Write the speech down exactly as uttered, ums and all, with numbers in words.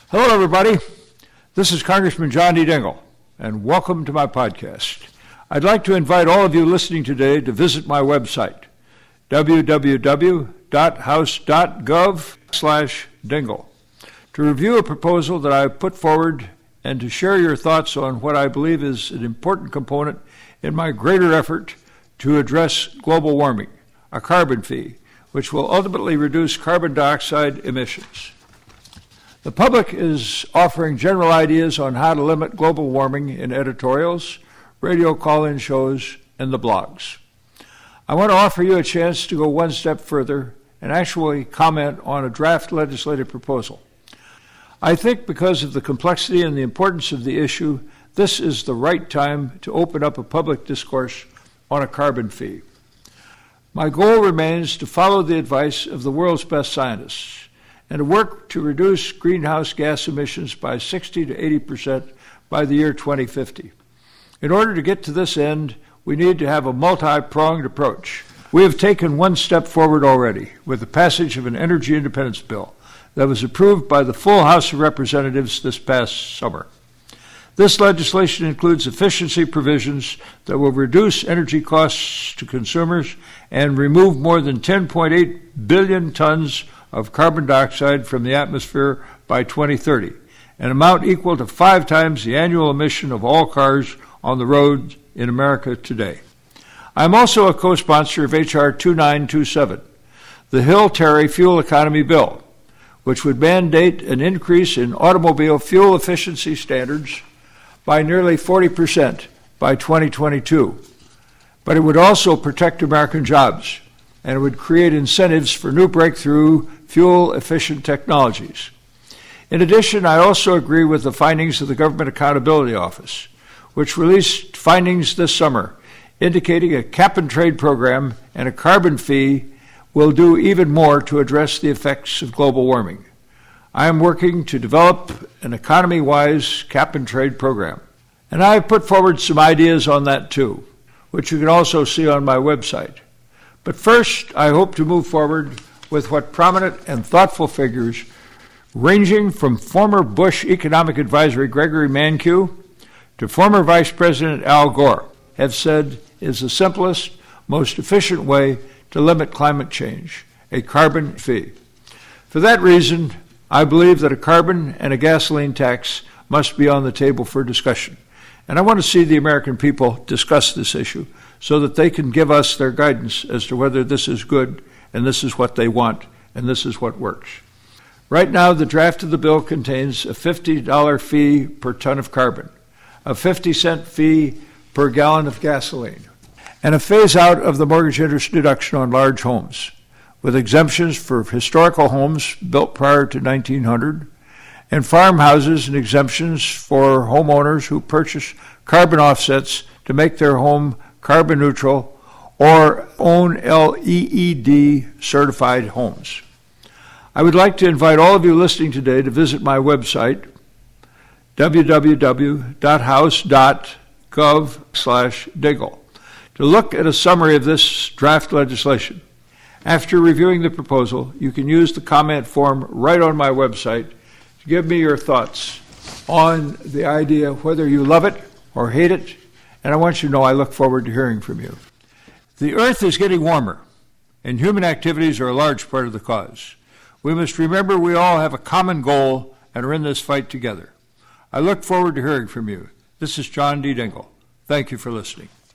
Hello, everybody. This is Congressman John D. Dingell, and welcome to my podcast. I'd like to invite all of you listening today to visit my website, w w w dot house dot gov slash Dingell, to review a proposal that I've put forward and to share your thoughts on what I believe is an important component in my greater effort to address global warming, a carbon fee, which will ultimately reduce carbon dioxide emissions. The public is offering general ideas on how to limit global warming in editorials, radio call-in shows, and the blogs. I want to offer you a chance to go one step further and actually comment on a draft legislative proposal. I think because of the complexity and the importance of the issue, this is the right time to open up a public discourse on a carbon fee. My goal remains to follow the advice of the world's best scientists and to work to reduce greenhouse gas emissions by sixty to eighty percent by the year twenty fifty. In order to get to this end, we need to have a multi-pronged approach. We have taken one step forward already with the passage of an energy independence bill that was approved by the full House of Representatives this past summer. This legislation includes efficiency provisions that will reduce energy costs to consumers and remove more than ten point eight billion tons of carbon dioxide from the atmosphere by twenty thirty, an amount equal to five times the annual emission of all cars on the road in America today. I am also a co-sponsor of H R twenty-nine twenty-seven, the Hill-Terry Fuel Economy Bill, which would mandate an increase in automobile fuel efficiency standards by nearly forty percent by twenty twenty-two. But it would also protect American jobs, and it would create incentives for new breakthrough fuel-efficient technologies. In addition, I also agree with the findings of the Government Accountability Office, which released findings this summer indicating a cap-and-trade program and a carbon fee will do even more to address the effects of global warming. I am working to develop an economy-wise cap-and-trade program, and I have put forward some ideas on that too, which you can also see on my website. But first, I hope to move forward with what prominent and thoughtful figures, ranging from former Bush Economic Advisory Gregory Mankiw to former Vice President Al Gore, have said is the simplest, most efficient way to limit climate change, a carbon fee. For that reason, I believe that a carbon and a gasoline tax must be on the table for discussion. And I want to see the American people discuss this issue so that they can give us their guidance as to whether this is good and this is what they want and this is what works. Right now, the draft of the bill contains a fifty dollars fee per ton of carbon, a fifty cent fee per gallon of gasoline, and a phase-out of the mortgage interest deduction on large homes, with exemptions for historical homes built prior to nineteen hundred, and farmhouses and exemptions for homeowners who purchase carbon offsets to make their home carbon neutral or own L E E D certified homes. I would like to invite all of you listening today to visit my website, w w w dot house dot gov slash Dingell, to look at a summary of this draft legislation. After reviewing the proposal, you can use the comment form right on my website to give me your thoughts on the idea, whether you love it or hate it, and I want you to know I look forward to hearing from you. The Earth is getting warmer, and human activities are a large part of the cause. We must remember we all have a common goal and are in this fight together. I look forward to hearing from you. This is John D. Dingell. Thank you for listening.